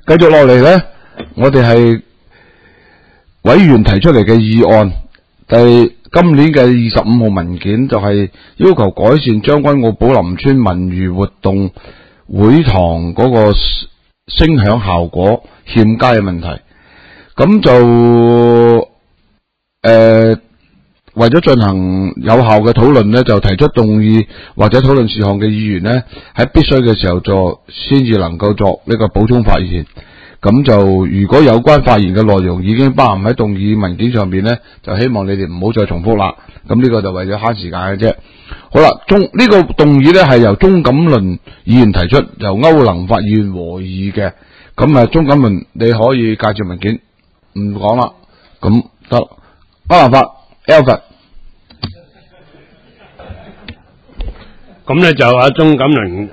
繼續落嚟咧，我哋係委員提出嚟嘅議案，今年嘅25號文件就係要求改善將軍澳寶林村文娛活動會堂嗰個聲響效果欠佳嘅問題。咁就為咗進行有效嘅討論呢，就提出動議或者討論事項嘅議員呢，喺必須嘅時候先至能夠作呢個補充發言。咁就如果有關發言嘅內容已經包含喺動議文件上邊呢，就希望你哋唔好再重複啦。咁呢個就為咗慳時間嘅啫。好啦，呢個動議呢係由鍾錦麟議員提出，由歐能發議員和議嘅。咁鍾錦麟你可以介紹文件，唔講啦。咁得歐能發 Alfred。 咁咧就阿鍾錦麟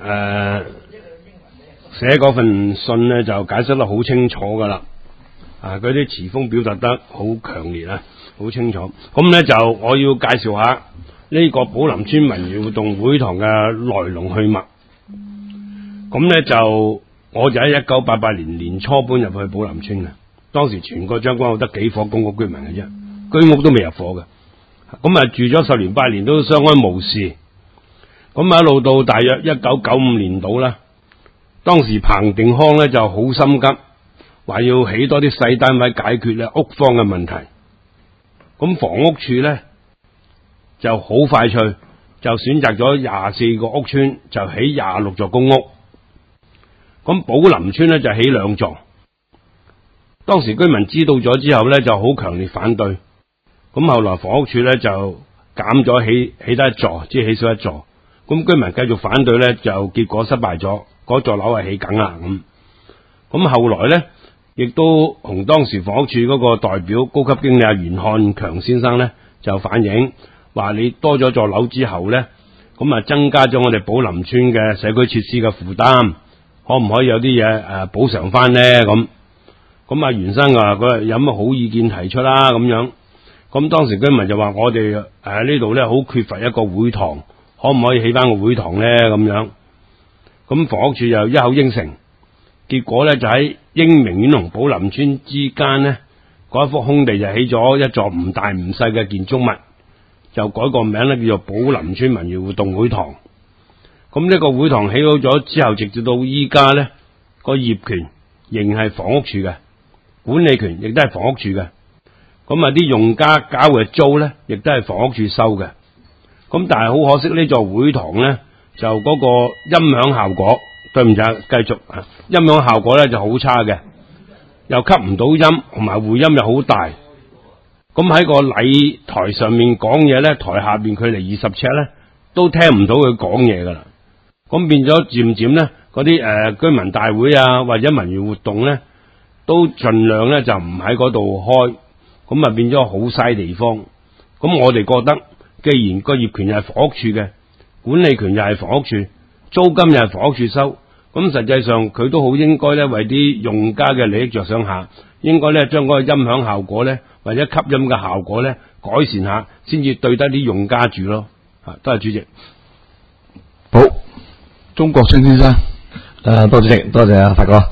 寫嗰份信咧就解釋得好清楚噶啦，佢啲詞風表達得好強烈啊，好清楚。咁咧就我要介紹下呢個寶林村文娛活動會堂嘅來龍去脈。咁咧就我就喺1988年年初搬入去寶林村嘅，當時全個將軍澳得幾伙公屋居民嘅啫，居屋都未入伙嘅。咁住咗10年8年都相安無事。咁一路到大約1995年度啦，當時彭定康咧就好心急，話要起多啲細單位解決咧屋荒嘅問題。咁房屋處咧就好快脆就選擇咗24個屋邨就起26座公屋。咁寶林村咧就起2座。當時居民知道咗之後咧就好強烈反對。咁後來房屋處咧就減咗起得1座，即係起少1座。咁居民繼續反對咧，就結果失敗咗，嗰座樓係起緊啦咁後來咧，亦都同當時房屋處嗰個代表高級經理阿袁漢強先生咧，就反映話你多咗座樓之後咧，咁增加咗我哋寶林村嘅社區設施嘅負擔，可唔可以有啲嘢補償翻咧？咁阿袁生話佢有乜好意見提出啦咁樣。咁當時居民就話我哋呢度咧好缺乏一個會堂。可唔可以起翻個會堂咧？咁樣，咁房屋處又一口應承，結果咧就喺英明苑同寶林村之間咧，嗰一幅空地就起咗一座唔大唔細嘅建築物，就改個名咧叫做寶林村文娛活動會堂。咁呢個會堂起好咗之後，直至到依家咧，個業權仍係房屋處嘅，管理權亦都係房屋處嘅。咁啲用家交嘅租咧，亦都係房屋處收嘅。咁但係好可惜呢座會堂咧，就嗰個音響效果，對唔住，繼續音響效果咧就好差嘅，又吸唔到音，同埋回音又好大。咁喺個禮台上面講嘢咧，台下邊距離20尺咧，都聽唔到佢講嘢噶啦。咁變咗漸漸咧，嗰啲居民大會啊或者文娛活動咧，都盡量咧就唔喺嗰度開，咁變咗好嘥地方。咁我哋覺得，既然個業權又係房屋處嘅，管理權又係房屋處，租金又係房屋處收，咁實際上佢都好應該咧為啲用家嘅利益着想下，應該咧將嗰個音響效果咧或者吸音嘅效果咧改善下，先至對得啲用家住咯。多謝主席。 好，鍾國清先生。 多謝主席，多謝發哥。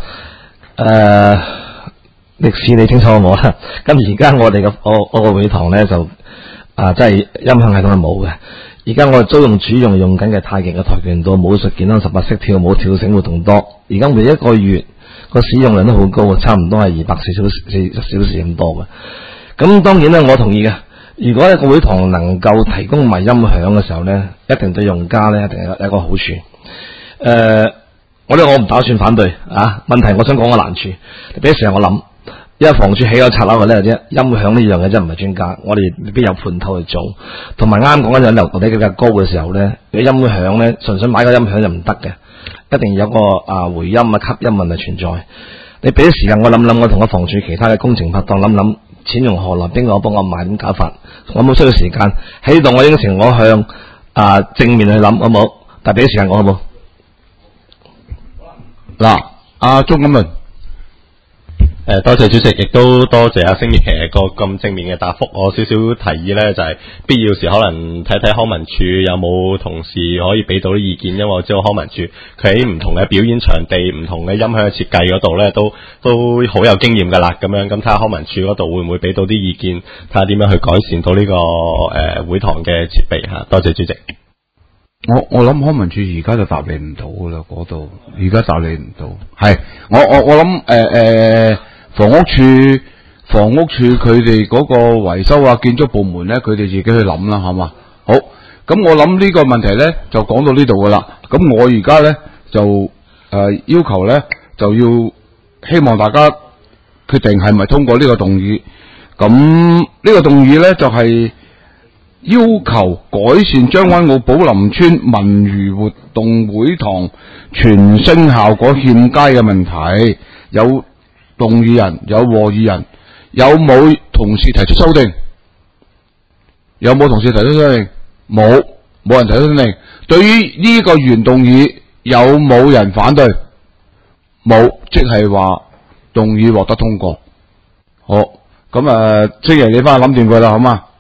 歷史你清楚我啦。咁而家我哋我個會堂咧就真係音響系統係冇嘅。而家我哋租用主用緊嘅太極嘅跆拳道武術健康18式跳舞跳繩活動多。而家每一個月個使用量都好高，差唔多係240小時咁多嘅。咁當然咧，我同意嘅。如果一個會堂能夠提供埋音響嘅時候咧，一定對用家咧一定有一個好處。我唔打算反對啊。問題我想講個難處，俾時間我諗。因為房署起咗拆樓嘅咧啫，音響呢樣嘢真係唔係專家，我哋未必有盤頭去做。同埋啱講緊有樓底比較高嘅時候咧，你音響咧純粹買個音響就唔得嘅，一定有個回音吸音問題存在。你俾啲時間我諗，我同個房署其他嘅工程拍檔諗，錢從何來，邊個幫我買，點搞法？我冇需要時間喺呢度，我應承我向正面去諗，好冇？但係俾啲時間我好冇？ 嗱，阿鍾錦麟。 多謝主席，亦都多謝阿星爺個咁正面嘅答覆。我少少提議咧，就係必要時可能睇睇康文署有冇同事可以俾到啲意見，因為我知道康文署佢喺唔同嘅表演場地、唔同嘅音響嘅設計嗰度咧，都好有經驗噶啦。咁樣咁睇下康文署嗰度會唔會俾到啲意見，睇下點樣去改善到呢個會堂嘅設備嚇。多謝主席。 我諗康文署而家就答你唔到噶啦，嗰度而家答你唔到。係我諗房屋署佢哋嗰個維修啊、建築部門咧，佢哋自己去諗啦，係嘛？好，咁我諗呢個問題咧就講到呢度噶啦。咁我而家咧就要求咧就要希望大家決定係咪通過呢個動議。咁呢個動議咧就係要求改善將軍澳寶林村文娛活動會堂傳聲效果欠佳嘅問題。有動議人，有和議人，有冇同事提出修訂？有冇同事提出修訂？冇人提出修訂。對於呢個原動議，有冇人反對？冇，即係話動議獲得通過。好，咁星爺你翻去諗掂佢啦，好嘛？